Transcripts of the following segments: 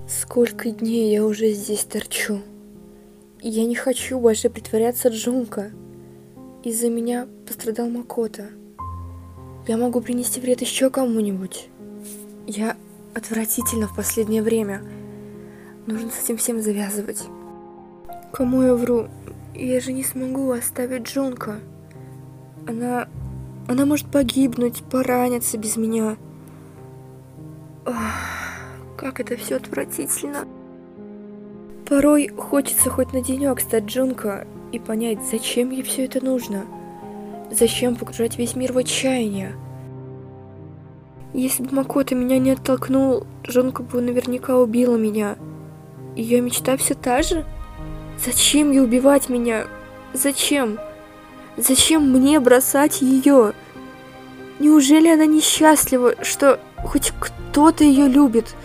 Сколько дней я уже здесь торчу. И я не хочу больше притворяться Джунко. Из-за меня пострадал Макото. Я могу принести вред еще кому-нибудь. Я отвратительна в последнее время. Нужно с этим всем завязывать. Кому я вру? Я же не смогу оставить Джунко. Она может погибнуть, пораниться без меня. Ох, как это все отвратительно. Порой хочется хоть на денек стать Джунко и понять, зачем ей все это нужно. Зачем погружать весь мир в отчаяние? Если бы Макото меня не оттолкнул, Джунко бы наверняка убила меня. Ее мечта все та же? Зачем ей убивать меня? Зачем? Зачем мне бросать ее? Неужели она несчастлива, что хоть кто-то ее любит?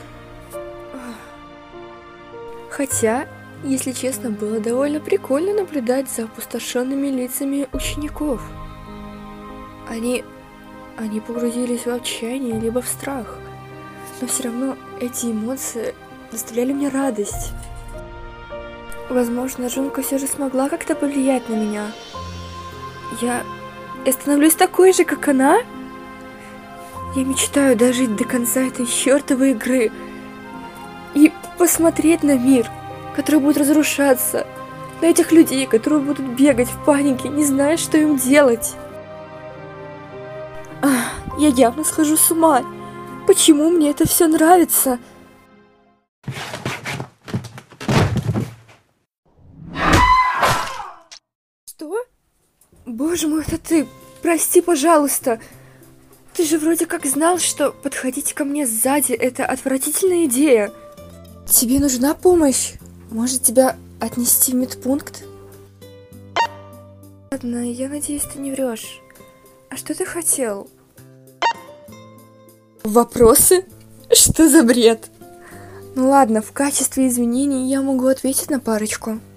Хотя, если честно, было довольно прикольно наблюдать за опустошенными лицами учеников. Они погрузились в отчаяние либо в страх, но все равно эти эмоции доставляли мне радость. Возможно, Джунко все же смогла как-то повлиять на меня. Я становлюсь такой же, как она? Я мечтаю дожить до конца этой чертовой игры и посмотреть на мир, который будет разрушаться, на этих людей, которые будут бегать в панике, не зная, что им делать. Я явно схожу с ума. Почему мне это все нравится? Что? Боже мой, это ты! Прости, пожалуйста! Ты же вроде как знал, что подходить ко мне сзади — это отвратительная идея. Тебе нужна помощь? Может, тебя отнести в медпункт? Ладно, я надеюсь, ты не врешь. А что ты хотел? Вопросы? Что за бред? Ну ладно, в качестве извинений я могу ответить на парочку.